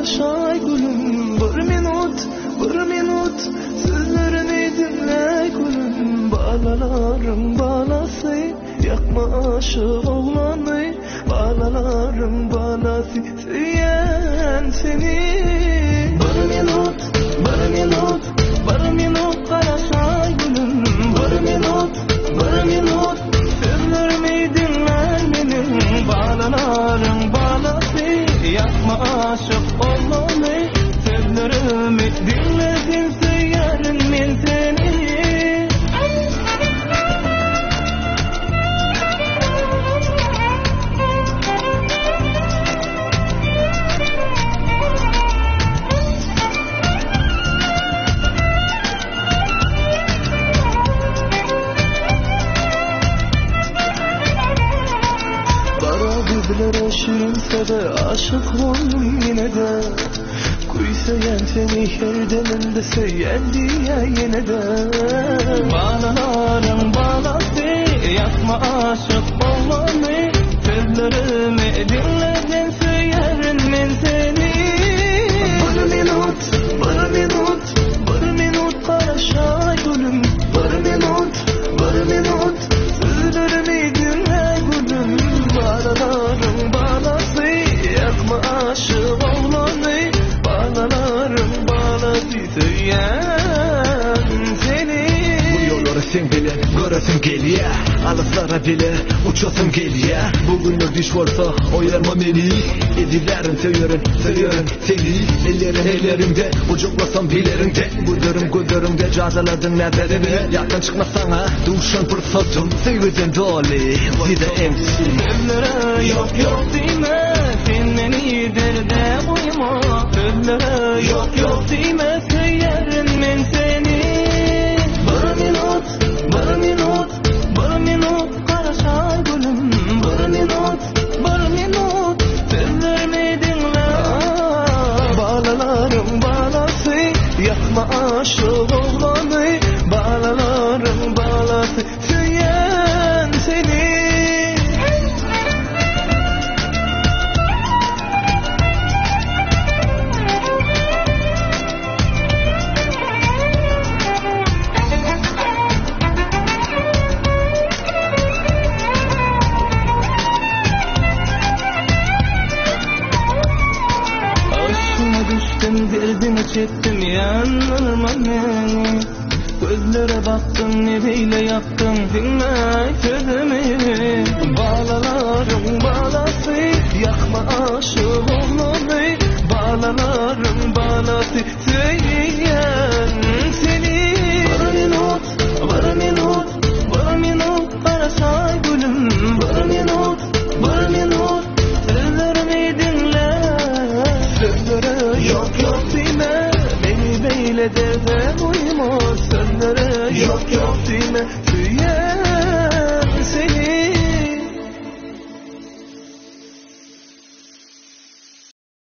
karışay gülüm. Bir minut sözlerini dinle gülüm. Bağlalarım bağlası, yakma aşık oğlanı. Bağlalarım bağlası, söyleyen seni. Bir minut karışay gülüm. Bir minut sözlerimi dinle benim. Bağlalarım bağlası, yakma aşık oğlanı. Sözlerimi dinledin, söylerim ben seni. Bara şirinse de aşık oldum yine de. Kuysayan seni her deminde söyleyen diye yine de. Bağlalarım bağlası, yakma aşık olmanı. Sözlerimi dinledin, söylerim ben seni. Bir minut karışay gülüm. Bir minut sözlerimi dinle gülüm. Bağlalarım bağlası, yakma aşık olmanı. Bağlalarım bağlası, söyleyen seni. Bu yolları sen bile göresin geliyor. Alaslara bile uçasın geliyor. Bugünler düş varsa oyarma beni. Edilerim seviyorum seni. Ellerimde ucuklasam dilerinde. Gözlerimde cazaladın nezerini. Yakın çıkmasana duşan fırsatım. Sevdin doli zide emsi. Sözlere yok deme, sen beni derde koyma. Sözlere yok deme, söylerim ben seni. Bir minut karışay gülüm. Bir minut sözlerimi dinle. Bağlalarım bağlası, yakma aşık oğlanı. Bağlalarım bağlası, söyleyen seni. Derdini çektim yanırma beni. Gözlere baktım nereyle yaktım, dinle sözümü. Bağlalarım bağlası, yakma aşık olmanı. Bağlalarım bağlası,